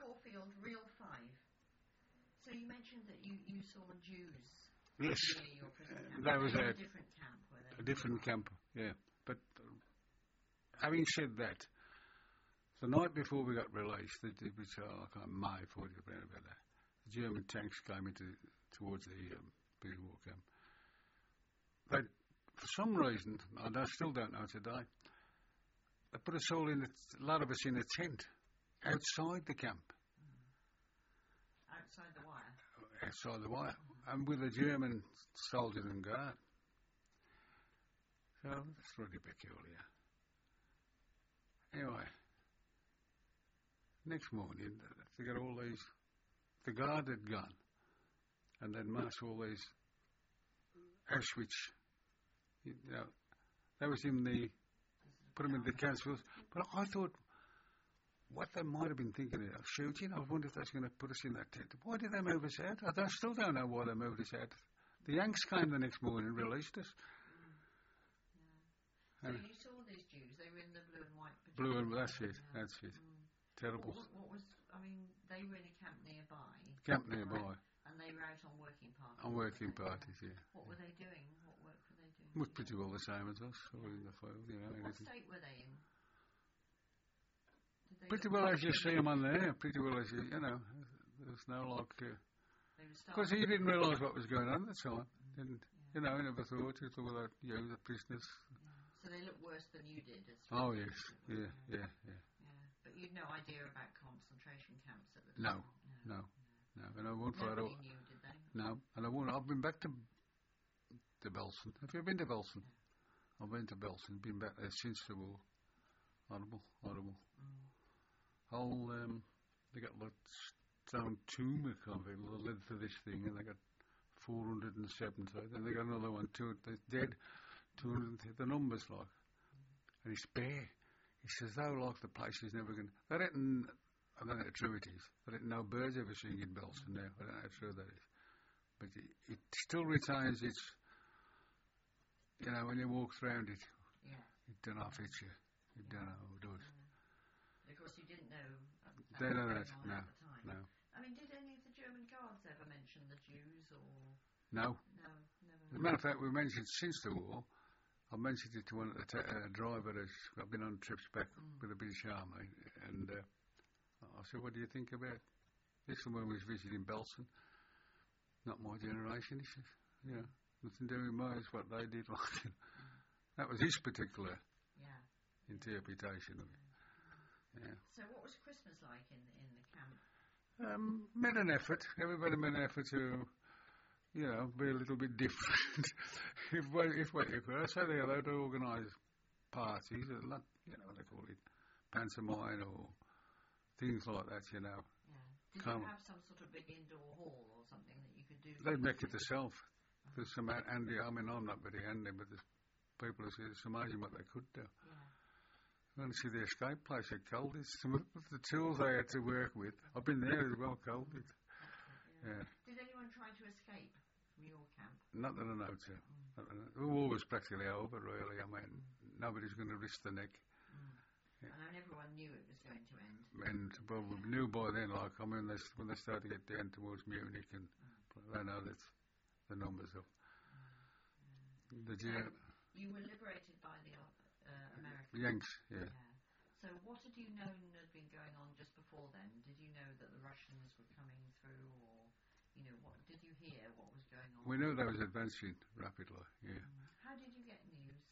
Caulfield Real 5. So you mentioned that you saw Jews. Yes. Near your prison camp. That was a different camp, were they? A different camp, yeah. But having said that, the night before we got released, which I can't May 40 around about that, the German tanks came towards the Peterborough camp. They, for some reason, I still don't know today, they put us all a lot of us in a tent outside the camp. Outside the wire? Outside the wire. And with a German soldier and guard. So that's really peculiar. Anyway, next morning, they got all these, the guard had gone, and they'd marched all these Auschwitz, that was put them in the councils. But I thought, what they might have been thinking of shooting, I wonder if that's going to put us in that tent. Why did they move us out? I still don't know why they moved us out. The Yanks came the next morning and released us. So you saw these Jews, they were in the blue and white pajamas. Blue and, that's it. Terrible. What was, they were in a camp nearby. Camp nearby. Right? And they were out on working parties. On working parties, yeah. What were they doing? What work were they doing? Was pretty well the same as us, or in the field, What state were they in? Pretty well as you see them on there, pretty well as there's no like... Because he didn't realise what was going on at the time. Didn't, he never thought, he thought about, the prisoners. So they looked worse than you did? Oh, yes, yeah. But you'd no idea about concentration camps at the time? No. And I won't find out. Nobody knew, did they? No, and I won't. I've been back to Belsen. Have you been to Belsen? I've been to Belsen, been back there since the war. Horrible. They got like stone tomb, I can't think, the length of this thing, and they got 470, then they got another one, they're dead, 200, the numbers like, and he's bare. He says, the place is never going to, I don't know how true it is, I don't know birds ever sing in Belsen now, I don't know how true that is, but it still retains its, when you walk around it, it don't know if it's you, it don't know who does. Of course, you didn't know they know that, at the time. No. Did any of the German guards ever mention the Jews, or...? No. Never. As a matter of fact, we mentioned since the war, I mentioned it to one of the drivers. I've been on trips back with the British Army, and I said, what do you think about this? And when we was visiting Belsen, not my generation, he says, nothing doing more is what they did. That was his particular interpretation of it. Yeah. So what was Christmas like in the camp? Made an effort. Everybody made an effort to, be a little bit different. if what you could. So they allowed to organise parties, what they call it, pantomime or things like that, Yeah. Did you have some sort of big indoor hall or something that you could do? They'd make it themselves. There's some handy, I'm not very handy, but there's people who say it's amazing what they could do. And see the escape place at Colditz, some of the tools they had to work with. I've been there as well, Colditz. Yeah. Did anyone try to escape from your camp? Not that I know to. The war was practically over, really. Nobody's going to risk the neck. Yeah. And everyone knew it was going to end. And well, we knew by then, when they started to get down towards Munich, and they know that the numbers of you were liberated by the Americans. Yanks, yeah. So what had you known had been going on just before then? Did you know that the Russians were coming through, or what did you hear? What was going on? We knew they was advancing rapidly. Yeah. How did you get news?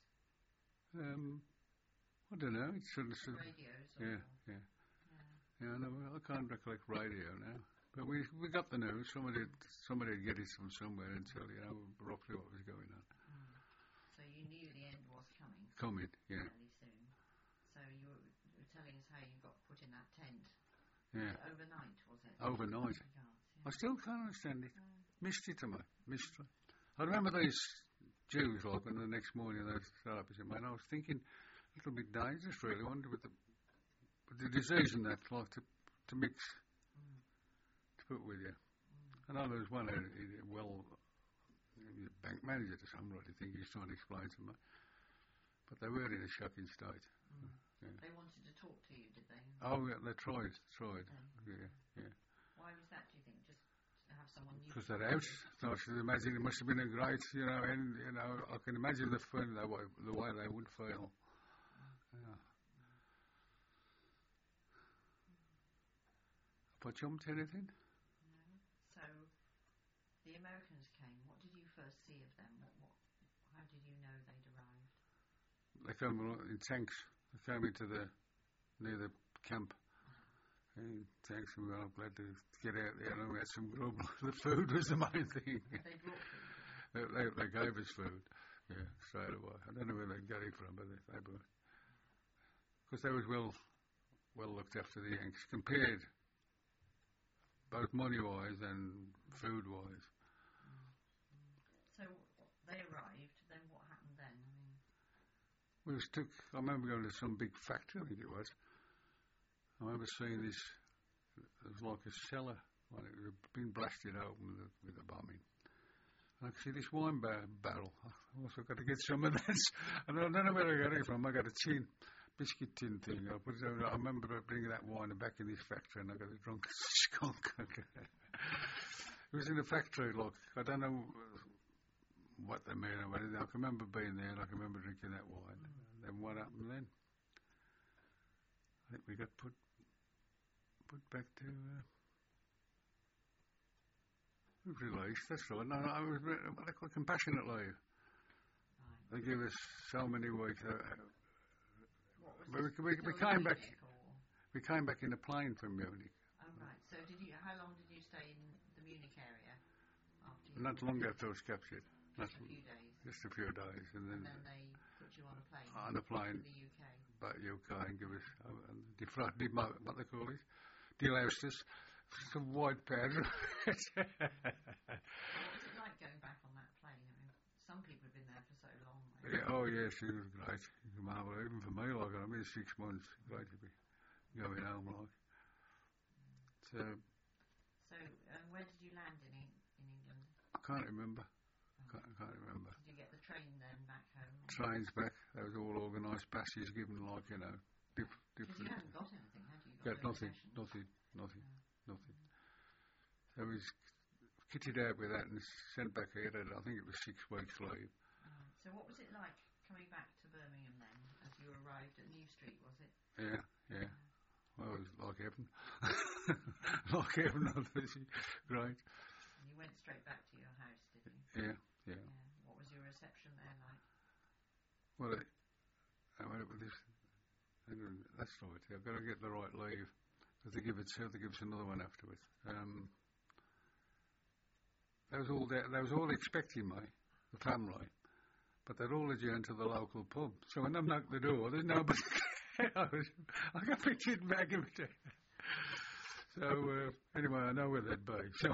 I don't know. It's radios. Yeah. No, I can't recollect radio now. But we got the news. Somebody would get it from somewhere and tell roughly what was going on. So you knew the end was coming. Yeah. Fairly soon. So you were telling us how you got put in that tent. Yeah. Overnight, was it? Overnight. I still can't understand it. Mystery to me. Mystery. I remember these Jews, when the next morning they started up, and I was thinking, a little bit dangerous, really. I wonder with the disease and that, to mix, to put with you. And I know there was one, the bank manager to some, I think he's trying to explain to me. But they were in a shocking state. They wanted to talk to you, did they? Oh, yeah, they tried. Then? Yeah. Why was that, do you think? Just to have someone new? Because they're out. So I should imagine it must have been a great, and, I can imagine the fun, the way they would feel. Yeah. Have I jumped anything? No. So, the Americans came. What did you first see of them? How did you know they'd arrived? They came in tanks. They came near the camp. In tanks, and we were glad to get out there and we had some grub. The food was the main thing. They brought food? They gave us food, yeah, straight away. I don't know where they got it from, but they brought it. Because they was well looked after, the Yanks, compared both money-wise and food-wise. So they arrived, then what happened then? I remember going to some big factory, I think it was. I remember seeing this, it was like a cellar, like it had been blasted open with the bombing. And I could see this wine barrel. I also got to get some of that. And I don't know where I got it from. I got a biscuit tin thing. I remember bringing that wine back in this factory and I got it drunk as a skunk. It was in a factory, look. I don't know what they made of it. I can remember being there and I can remember drinking that wine. Then what happened then? I think we got put back to released. That's right. No, I was what they call compassionate leave. Right. They gave us so many weeks. What was We came back. Munich, or? We came back in a plane from Munich. Oh right. So how long did you stay in the Munich area after you? Not long after I was captured. Just a few days. Just a few days, and then they put you on a plane. On a plane. To the UK. But UK and give us what they call it, deloused us some white powder. What was it like going back on that plane? Some people have been there for so long. Yeah, oh yes, it was great. Marvel, even for me, like 6 months, great to be going home, like. So where did you land in England? I can't remember. Can't remember. Did you get the train then back home? Trains back. They was all organised passes given, like, different. Because you hadn't got anything, had you? Got nothing. So I was kitted out with that and sent back here. I think it was 6 weeks leave. So what was it like coming back to Birmingham then, as you arrived at New Street, was it? Yeah. Well, it was like heaven. Like heaven, obviously. Great. And you went straight back to your house, did you? Yeah. What was your reception there like? Well, I went up with this. That's right. I've got to get the right leave. Because they give us another one afterwards. They was all expecting me, the family, but they'd all adjourned to the local pub. So when I knocked the door, there's nobody. I got pictured back of it. So anyway, I know where they'd be. So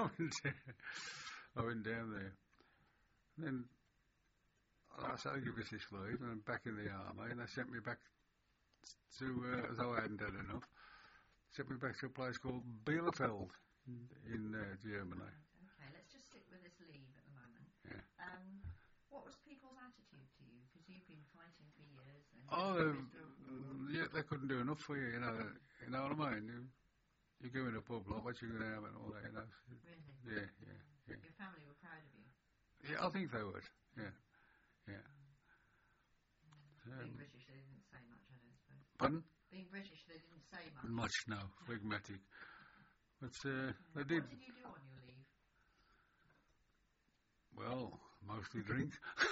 I went down there. And then I said, "I'll give us this leave," and I'm back in the army, and they sent me back to, as though I hadn't had enough, sent me back to a place called Bielefeld in Germany. Okay, let's just stick with this leave at the moment. Yeah. What was people's attitude to you? Because you've been fighting for years. Yeah, they couldn't do enough for you, You know what I mean? You go in a pub, like, what you going to have and all that, Really? Yeah. Your family were proud of you? Yeah, I think they would, yeah. Being British, they didn't say much, I don't suppose. Pardon? Being British, they didn't say much. Much, no. Phlegmatic. But they did. What did you do on your leave? Well, mostly drink.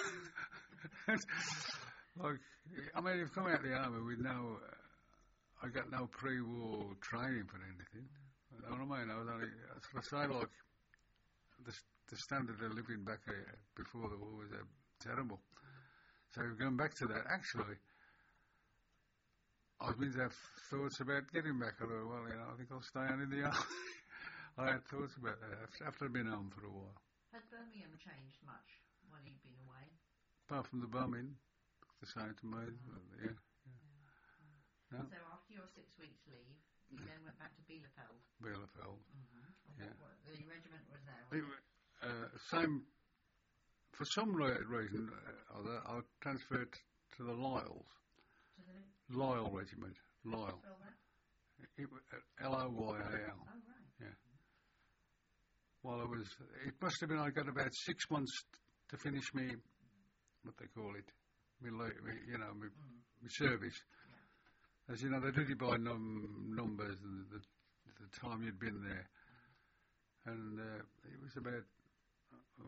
Like, I mean, you've come out of the army with I got no pre-war training for anything. You know what I mean? I was only, I say, like, the standard of living back here before the war was terrible. So going back to that, actually, I was beginning to have thoughts about getting back. I thought, well, I think I'll stay on in the army. I had thoughts about that after I'd been home for a while. Had Birmingham changed much while you'd been away? Apart from the bombing, the same to me. Yeah. No. So after your 6 weeks leave, you then went back to Bielefeld. Bielefeld. Mm-hmm. Yeah. What, the regiment was there? Same. For some reason, I transferred to the Lyles. To the Lyle Regiment. Lyle. spell that? Loyal. Oh, right. Yeah. Well, it must have been, I got about 6 months to finish me, what they call it, my service. Yeah. As you know, they did it by numbers and the time you'd been there. And it was about, I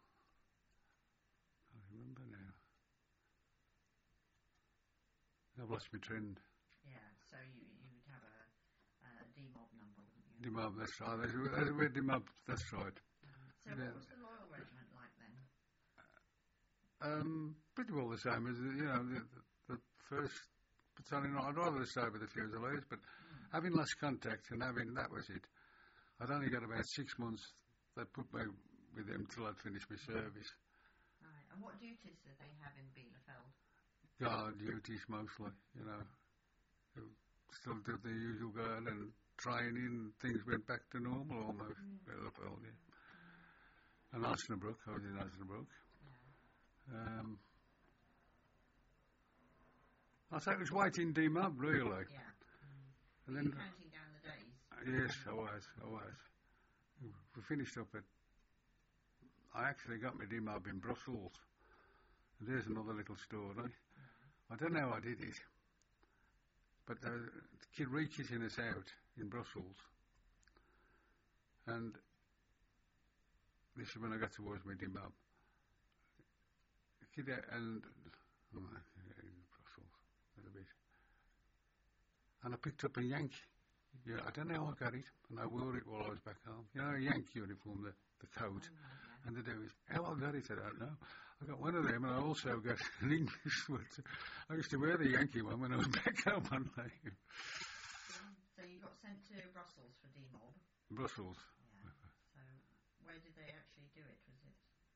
remember now. I've lost my trend. Yeah, so you would have a demob number, wouldn't you? Demob, that's right. We're demob, that's right. So what was the Loyal Regiment like then? Pretty well the same as, the first battalion. I'd rather stay with the Fusiliers, but having lost contact and that was it. I'd only got about 6 months. They put me with them till I'd finished my service. Right, and what duties did they have in Bielefeld? Guard duties mostly, Still did the usual guard and training. Things went back to normal almost. Bielefeld, yeah. And Osnabrück, I was in Osnabrück. Yeah. I thought it was waiting demob, really. Yeah. And Were then, you counting down the days? yes, I was. We finished up I actually got my demob in Brussels. And there's another little story. I don't know how I did it. But the kid reaches us out in Brussels. And this is when I got towards my demob. The kid in Brussels, a bit. And I picked up a Yank. Yeah, I don't know how I got it, and I wore it while I was back home. You know, a Yank uniform, the coat, and the do is how I got it. I don't know. I got one of them, and I also got an English one. I used to wear the Yankee one when I was back home one day. So you got sent to Brussels for demob? Brussels. Yeah. So where did they actually do it? Was it?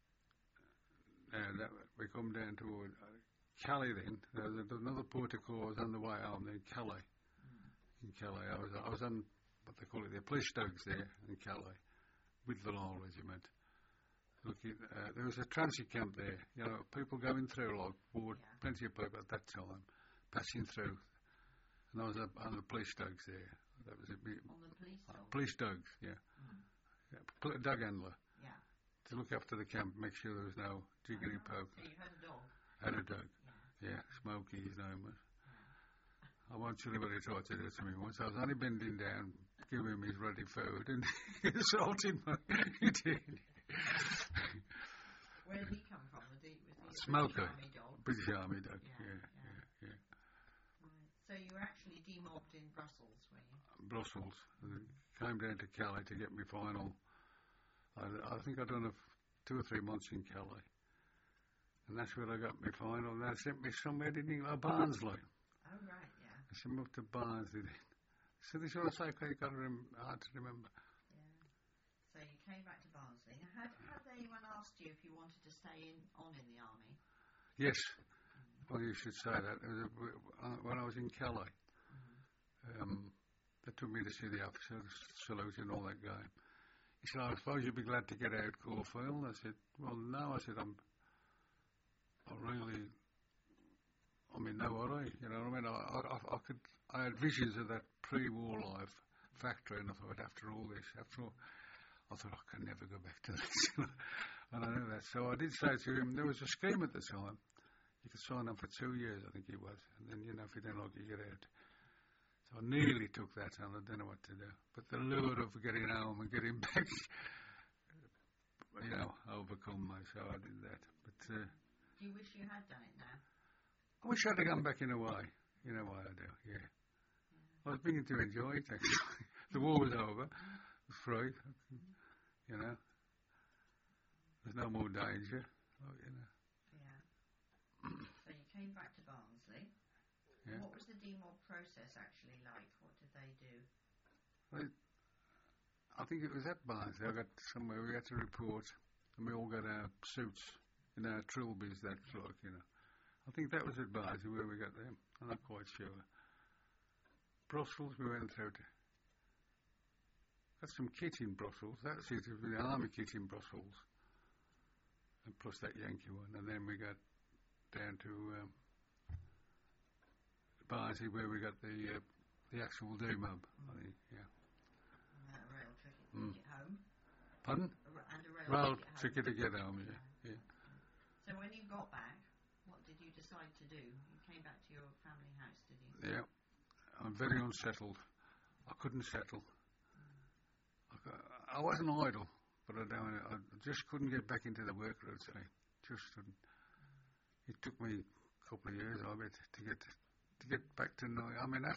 We come down toward Calais then. There was another port of call. I was on the way home then, Calais. In Calais. I was on what they call it, the police dogs there in Calais with the Loyal Regiment. There was a transit camp there, people going through, plenty of people at that time, passing through. And I was up on the police dogs there. That was it. On the police dogs? Police dogs, yeah. Dog handler. Yeah. To look after the camp, make sure there was no jiggly poke. So you had a dog? Had a dog. Yeah, Smokey, his name was. I won't tell you what he tried to do to me once. I was only bending down, giving him his ready food, and he assaulted me. He did. Where did he come from? Was he Smoker. British Army dog? British Army dog, yeah. Right. So you were actually demobbed in Brussels, were you? Brussels. Came down to Calais to get my final. I think I'd done 2 or 3 months in Calais. And that's where I got my final. And they sent me somewhere in England, Barnsley. Oh, right, yeah. I said, moved to Barnsley. So this sort of cycle hard to remember. Yeah. So you came back to Barnsley. Now, had anyone asked you if you wanted to stay on in the army? Yes. Well, you should say that. When I was in Calais, they took me to see the officers, salute and all that game. He said, I suppose you'd be glad to get out, Caulfield. I said, well, no. I said, I'm in no hurry, you know what I mean? I had visions of that pre-war life factory, and I thought, after all this, I thought I can never go back to this. And I knew that. So I did say to him, there was a scheme at the time. You could sign up for 2 years, I think it was. And then, if you don't like it, you get out. So I nearly took that on. I don't know what to do. But the lure of getting home and getting back, overcome me. So I did that. But do you wish you had done it now? I wish I'd have gone back in a way. In a way I do, yeah. I was beginning to enjoy it, actually. The war was over. It was free. There's no more danger. Yeah. So you came back to Barnsley. Yeah. What was the demob process actually like? What did they do? Well, I think it was at Barnsley. I got somewhere we had to report, and we all got our suits in our trilbies, that's like, I think that was at Barnsley where we got them. I'm not quite sure. Brussels, we went through to. Got some kit in Brussels. That's it. It was the army kit in Brussels. And plus that Yankee one. And then we got down to Barnsley where we got the the actual D-Mob, I think, yeah. And a rail ticket home. Pardon? And a Rail ticket ticket to get home, yeah. So when you got back, what did you decide to do? You came back to your family house, did you? Yeah. I'm very unsettled. I couldn't settle. I wasn't idle, but I just couldn't get back into the work routine. Just couldn't. It took me a couple of years, I bet, to get back to know. I mean,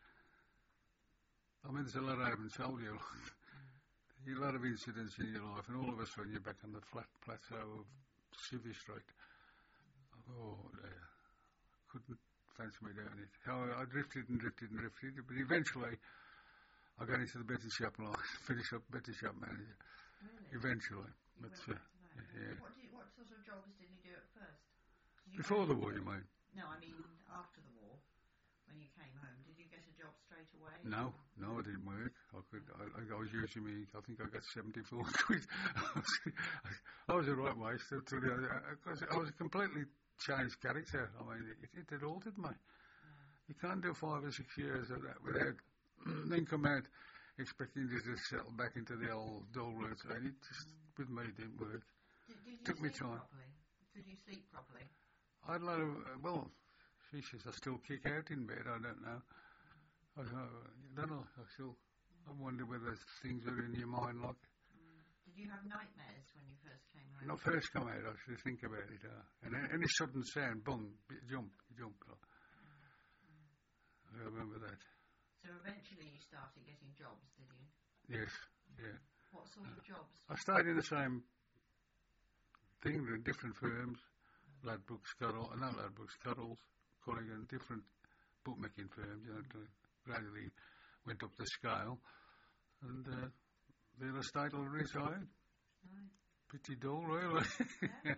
there's a lot I haven't told you. A lot of incidents in your life, and all of a sudden you're back on the flat plateau of Civvy Street. Oh, dear. Couldn't fancy me doing it. I drifted, but eventually I got into the betting shop line, finished up betting shop manager. Really? Eventually. But, yeah. What sort of jobs did you do at first? Before the war, you mean? No, I mean after the war. When you came home, did you get a job straight away? No, it didn't work. I was using I think I got 74 quid. I was the right way, because I was a completely changed character. I mean, it had altered me. Yeah. You can't do 5 or 6 years of that without then come out expecting to just settle back into the old dull routine. It just, with me, didn't work. Did you took me sleep time. Properly? Could you sleep properly? I had a lot of, she says I still kick out in bed, I don't know. I don't know, I wonder whether things are in your mind like. Did you have nightmares when you first came home? When I first come out, I should think about it. And any sudden sound, boom, jump. I remember that. So eventually you started getting jobs, did you? Yes, yeah. What sort of jobs? I started in the same thing, in different firms. Ladbrokes, Cuddles, Culligan, different bookmaking firms, gradually went up the scale. And then I started retired. Right. Pretty dull, really. Yeah,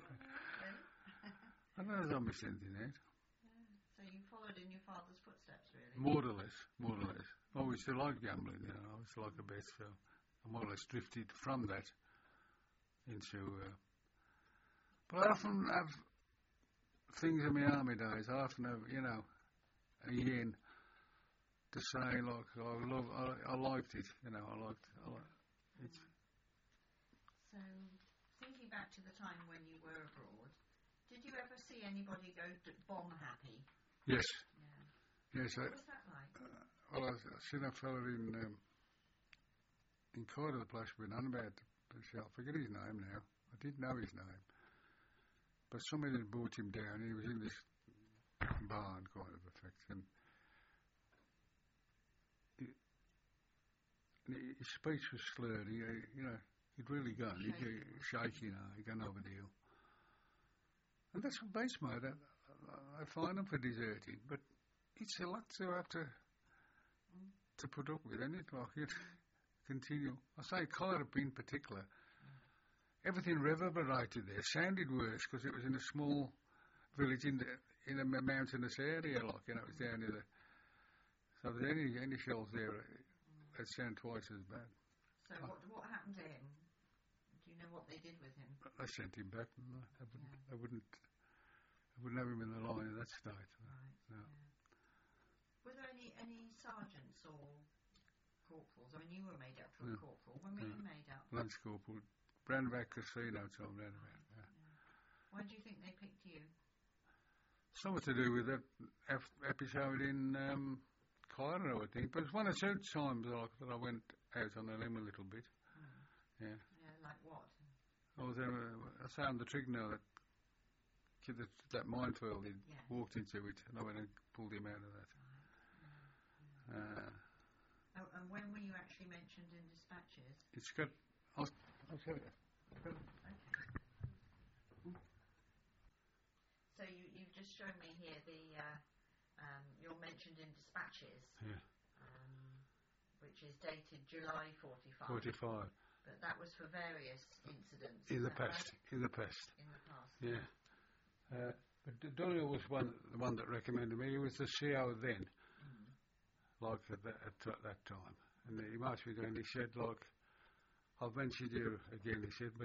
I don't know if I missed anything out. Yeah. So you followed in your father's footsteps, really? More or less. I used to like gambling, I used to like a bet, so I more or less drifted from that into... but I often have things in my army days. I often have, a yen to say, like, I liked it, I liked it. So, thinking back to the time when you were abroad, did you ever see anybody go bomb happy? Yes. Yeah. Yes. What was that like? I seen a fella in Cardiff, the place we've been on about. I forget his name now. I didn't know his name. But somebody had brought him down. He was in this barn kind of effect. And his speech was slurred. He'd really gone. He'd shaky, he'd gone over the hill. And that's what baits me. I find him for deserting, but it's a lot to have to put up with, isn't it? Like it continue. I say Cardiff in particular. Everything reverberated there. Sounded worse because it was in a small village in a mountainous area, like it was down in the. So if there's any shells there, it sound twice as bad. So what happened to him? Do you know what they did with him? I sent him back. I wouldn't have him in the line at that stage. Right. No. Yeah. Were there any sergeants or corporals? I mean, you were made up to a corporal. When were you made up? Lance corporal. Roundabout Casino, Tom, roundabout. Yeah. Why do you think they picked you? Something to do with that episode in Cairo, I think. But it was one or two times that I went out on a limb a little bit. Yeah. Yeah, like what? I found the trig now that minefield. He walked into it, and I went and pulled him out of that. Right. And when were you actually mentioned in dispatches? It's got. I'll show you. Okay. So you've just shown me here you're mentioned in dispatches. Yeah. Which is dated July 45. 45. But that was for various incidents. In the past. Right? In the past. In the past. Yeah. But Donnell was the one that recommended me. He was the CO then, like at that time. And he asked me and he said, like, I've mentioned you again, he said, but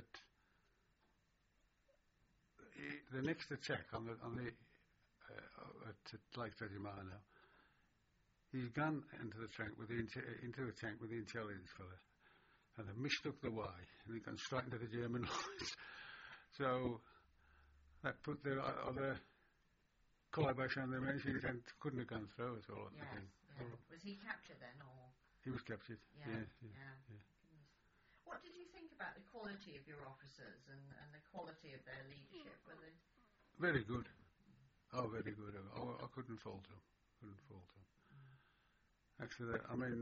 the next attack on the at Lake Tretimano, he's gone into the tank with the intelligence fella, and they've mistook the way, and he's gone straight into the German lines. So that put the other kibosh on the machine and couldn't have gone through at all. Yes, yeah. Was he captured then, or? He was captured. Yeah. What did you think about the quality of your officers and the quality of their leadership? Were they very good? Oh, very good. I couldn't fault them. Actually,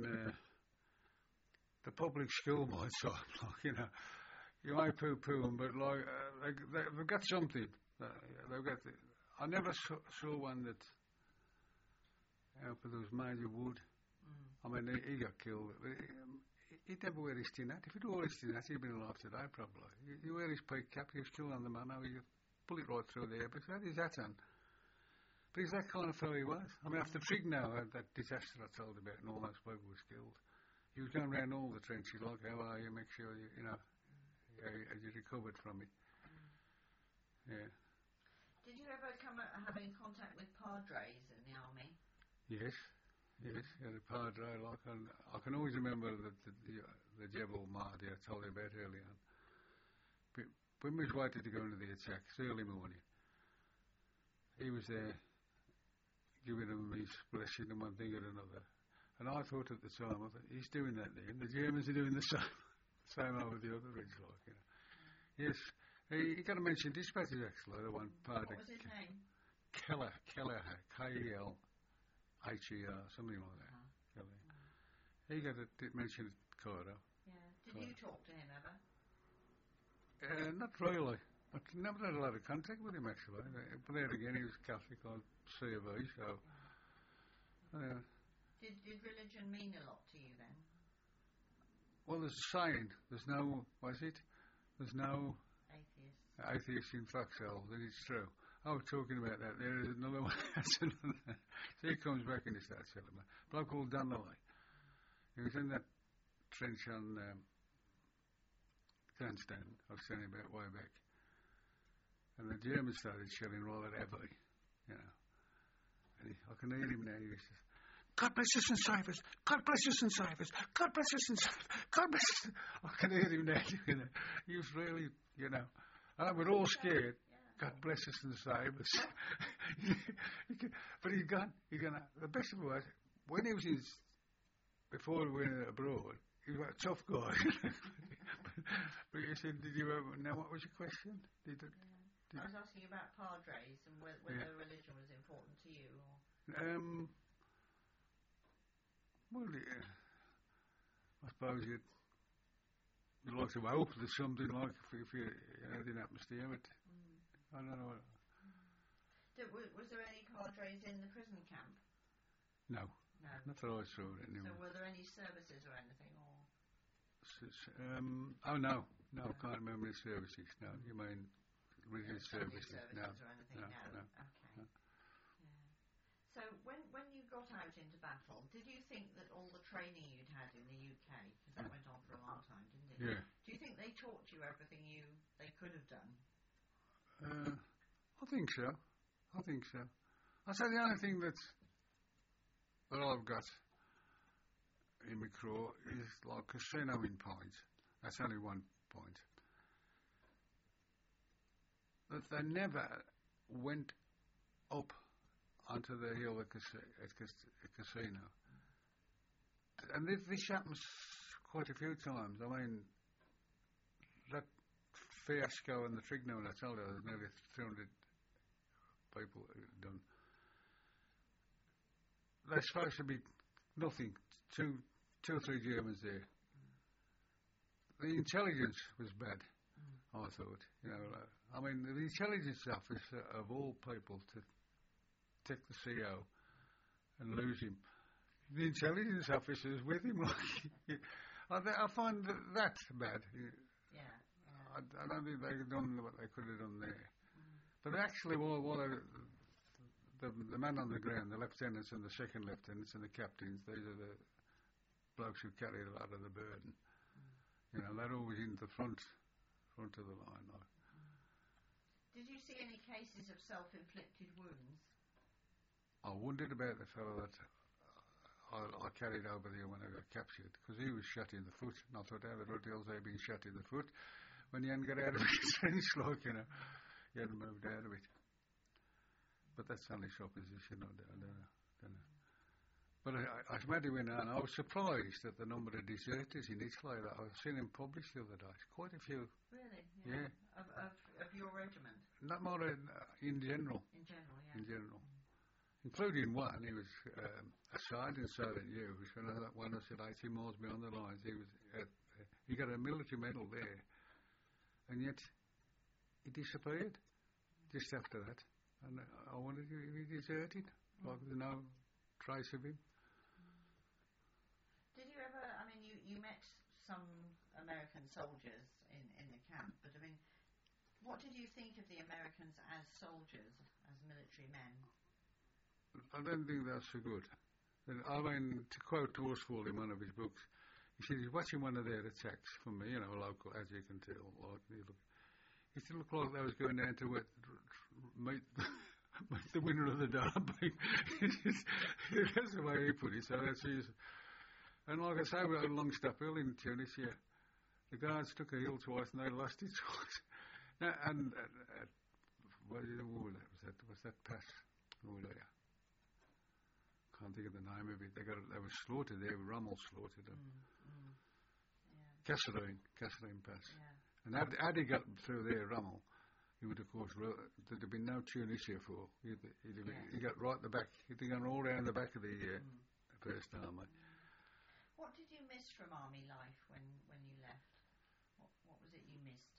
the public school might sort of you might poo-poo them, but they've got something. They've got. I never saw one that. There was Major Wood. He got killed. He'd never wear his tin hat. If he'd wore his tin hat, he'd been alive today, probably. You wear his peak cap, he was still on the man. You pull it right through there, but he had his hat on. But he's that kind of fellow he was. After Trignow had that disaster I told about, and all those people was killed, he was going around all the trenches like, how are you, make sure you recovered from it. Yeah. Did you ever have any contact with padres in the army? Yes, the padre. I can always remember the Jebel Mahdi I told you about earlier on. But when we was waiting to go into the attack, it's early morning, he was there giving them his blessing and one thing or another. And I thought at the time, he's doing that there, and the Germans are doing the same over the other ridge, Yes, he got to mention dispatches actually, the one padre. What was his name? Keller, Kelher, something like that. Kelly. He got to mention it, Cairo. Yeah. Did you talk to him ever? Not really. I never had a lot of contact with him actually. But then again, he was Catholic on C of E, so. Did religion mean a lot to you then? Well, there's a saying. There's no atheists in Foxhole, and it's true. I was talking about that. There is another one. So he comes back and he starts telling me. A bloke called Donnelly. He was in that trench on Cranstown I was telling you about way back. And the Germans started shelling rather heavily, And I can hear him now. He says, God bless us and save us. God bless us and save us. God bless us and save us. God bless us. I can hear him now. He was really, we're all scared. God bless us and save us. But he's gone. The best of it was, when he was before we went abroad, he was a tough guy. But you said, did you ever, now what was your question? I was asking about padres and whether religion was important to you. Well, I suppose you'd like to hope there's something like if anything happens to you, but I don't know. Was there any padres in the prison camp? No. Not that I saw it anyway. So were there any services or anything? No, I can't remember any services. No, you mean religious services? No. Or anything? No. Okay. No. Yeah. So when you got out into battle, did you think that all the training you'd had in the UK, because that went on for a long time, didn't it? Yeah. Do you think they taught you everything they could have done? I think so. I say the only thing that I've got in my crew is like casinoing points. That's only one point. That they never went up onto the hill at casino. And this happens quite a few times. I mean, that fiasco in the Trignow, I told you, there's nearly 300 people done. There's supposed to be nothing, two or three Germans there. The intelligence was bad, I thought. The intelligence officer of all people to take the CO and lose him. The intelligence officers with him, I find that bad. Yeah. I don't think they've done what they could have done there. But actually, the man on the ground, the lieutenants and the second lieutenants and the captains, these are the blokes who carry a lot of the burden. They're always in the front of the line. Did you see any cases of self-inflicted wounds? I wondered about the fellow that I carried over there when I got captured because he was shot in the foot, and I thought, how the bloody hell's he been shot in the foot when he hadn't got out of his trench, like, you know, he hadn't moved out of it. But that's only supposition, I don't know. But I met him and I was surprised at the number of deserters in Italy that I've seen him published the other day. Quite a few. Really? Yeah. Of your regiment? Not more in general. In general, yeah. In general. Including one, he was assigned in Southern Use when I said 80 miles beyond the lines. He got a military medal there, and yet he disappeared just after that. And I wondered if he deserted, like there's no trace of him. Did you ever, I mean, you met some American soldiers in the camp, but I mean, what did you think of the Americans as soldiers, as military men? I don't think that's so good. I mean, to quote Horsfall in one of his books, he said he's watching one of their attacks from me, you know, local, as you can tell. Like, he said, looked like they was going down to meet the winner of the derby. That's the way he put it. So that's his. And like I say, we had Longstaff Hill in Tunisia. The guards took a hill twice and they lost it twice. Now, and what was that pass? Can't think of the name of it. They were slaughtered there. Rommel slaughtered them. Yeah. Kasserine Pass. Yeah. And had he got through there, Rommel, he would, of course, there'd have been no Tunisia for. He got right at the back. He'd gone all around the back of the First Army. What did you miss from army life when you left? What was it you missed?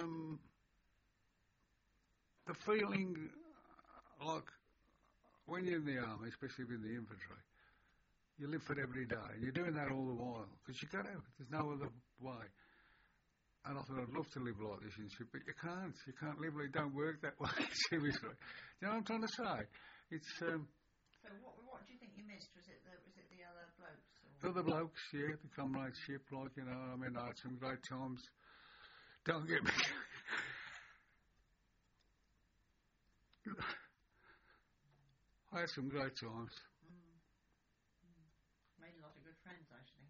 The feeling, like, when you're in the army, especially in the infantry, you live for every day. And you're doing that all the while. Because you got to. There's no other way. And I thought I'd love to live like this in ship, but you can't. You can't live like it don't work that way, seriously. You know what I'm trying to say? It's So what do you think you missed? Was it the other blokes? Or? The other blokes, yeah, the comradeship, like, you know, I mean, I had some great times. Don't get me. I had some great times. Made a lot of good friends, I should think.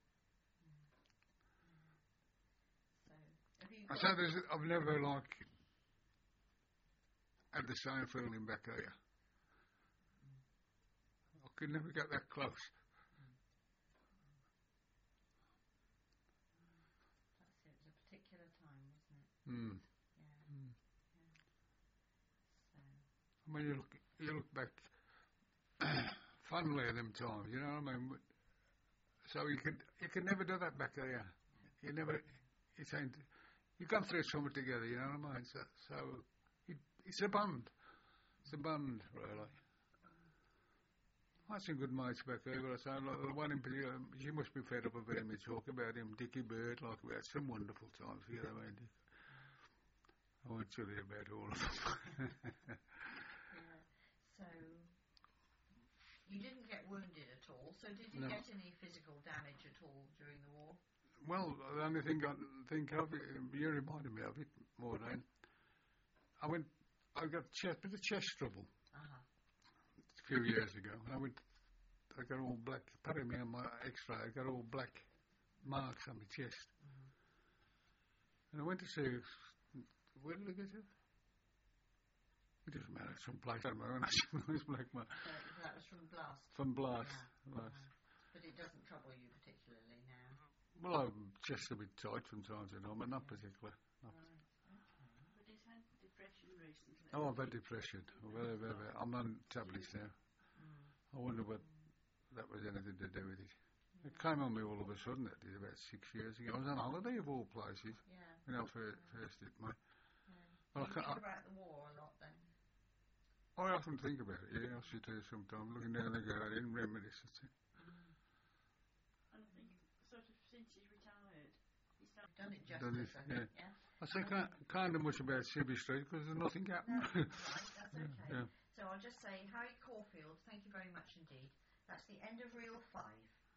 So, have you I've never, like, had the same feeling back here. I could never get that close. That's it. It was a particular time, wasn't it? Yeah. So. I mean, you look back fondly at them times, you know what I mean? So you could never do that back there. You come through something together, you know what I mean? So it's a bond. It's a bond, really. I had some good mates back there, but I say, like, the one in particular, she must be fed up of hearing me talk about him, Dickie Bird, like, we had some wonderful times together, I mean, Dick. I won't tell you about all of them. So, you didn't get wounded at all, so did you get any physical damage at all during the war? Well, the only thing I can think of, you reminded me of it more than, I got a bit of chest trouble. A few years ago. I got all black, putting me on my X-ray, I got all black marks on my chest. And I went to see, where did I get it? It doesn't matter, some place, I don't know, those black marks. That was from blast? From blast. Yeah. Blast. But it doesn't trouble you particularly now? Well, I'm just a bit tight from time to time, but not particularly. Right, okay. But he's had depression recently. Oh, I've had depression. I'm on tablets now. I wonder what that was anything to do with it. It came on me all of a sudden, that did, about 6 years ago. I was on holiday of all places. Yeah. When I first did my... Yeah. Well, you think about the war a lot then? I often think about it, yeah. I sit there sometimes looking down the garden, reminisce. And I think, sort of, since he's retired, he's done it justice, I think, yeah. I say kind of much about Sibby Street because there's nothing happened. No, that's right, that's okay. Yeah. So I'll just say, Harry Caulfield, thank you very much indeed. That's the end of Reel 5.